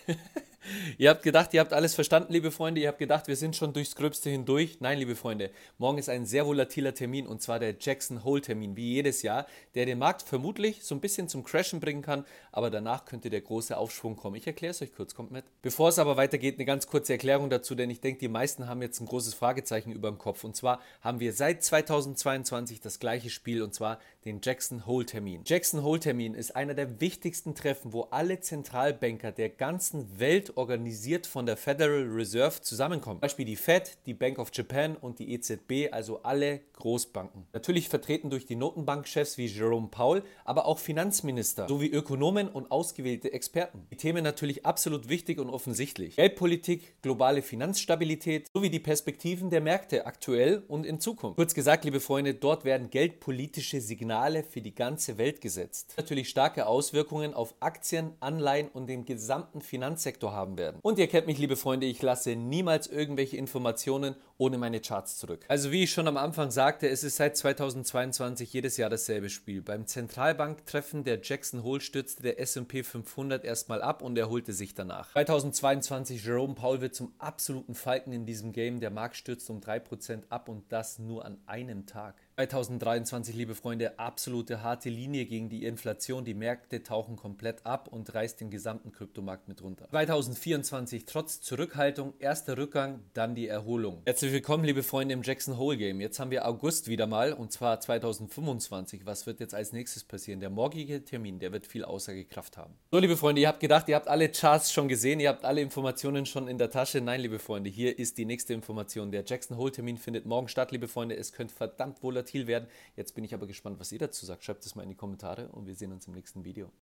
Ihr habt gedacht, ihr habt alles verstanden, liebe Freunde. Ihr habt gedacht, wir sind schon durchs Gröbste hindurch. Nein, liebe Freunde, morgen ist ein sehr volatiler Termin und zwar der Jackson Hole Termin, wie jedes Jahr, der den Markt vermutlich so ein bisschen zum Crashen bringen kann, aber danach könnte der große Aufschwung kommen. Ich erkläre es euch kurz, kommt mit. Bevor es aber weitergeht, eine ganz kurze Erklärung dazu, denn ich denke, die meisten haben jetzt ein großes Fragezeichen über dem Kopf. Und zwar haben wir seit 2022 das gleiche Spiel und zwar den Jackson Hole Termin. Jackson Hole Termin ist einer der wichtigsten Treffen, wo alle Zentralbanker der ganzen Welt organisiert von der Federal Reserve zusammenkommen. Zum Beispiel die Fed, die Bank of Japan und die EZB, also alle Großbanken. Natürlich vertreten durch die Notenbankchefs wie Jerome Powell, aber auch Finanzminister sowie Ökonomen und ausgewählte Experten. Die Themen natürlich absolut wichtig und offensichtlich. Geldpolitik, globale Finanzstabilität sowie die Perspektiven der Märkte aktuell und in Zukunft. Kurz gesagt, liebe Freunde, dort werden geldpolitische Signale für die ganze Welt gesetzt. Natürlich starke Auswirkungen auf Aktien, Anleihen und den gesamten Finanzsektor haben werden. Und ihr kennt mich, liebe Freunde, ich lasse niemals irgendwelche Informationen ohne meine Charts zurück. Also wie ich schon am Anfang sagte, es ist seit 2022 jedes Jahr dasselbe Spiel. Beim Zentralbanktreffen der Jackson Hole stürzte der S&P 500 erstmal ab und erholte sich danach. 2022, Jerome Powell wird zum absoluten Falken in diesem Game. Der Markt stürzt um 3% ab und das nur an einem Tag. 2023, liebe Freunde, absolute harte Linie gegen die Inflation. Die Märkte tauchen komplett ab und reißt den gesamten Kryptomarkt mit runter. 2024, trotz Zurückhaltung, erster Rückgang, dann die Erholung. Herzlich willkommen, liebe Freunde, im Jackson Hole Game. Jetzt haben wir August wieder mal und zwar 2025. Was wird jetzt als nächstes passieren? Der morgige Termin, der wird viel Aussagekraft haben. So, liebe Freunde, ihr habt gedacht, ihr habt alle Charts schon gesehen, ihr habt alle Informationen schon in der Tasche. Nein, liebe Freunde, hier ist die nächste Information. Der Jackson Hole Termin findet morgen statt, liebe Freunde. Es könnte verdammt volatil werden. Jetzt bin ich aber gespannt, was ihr dazu sagt. Schreibt es mal in die Kommentare und wir sehen uns im nächsten Video.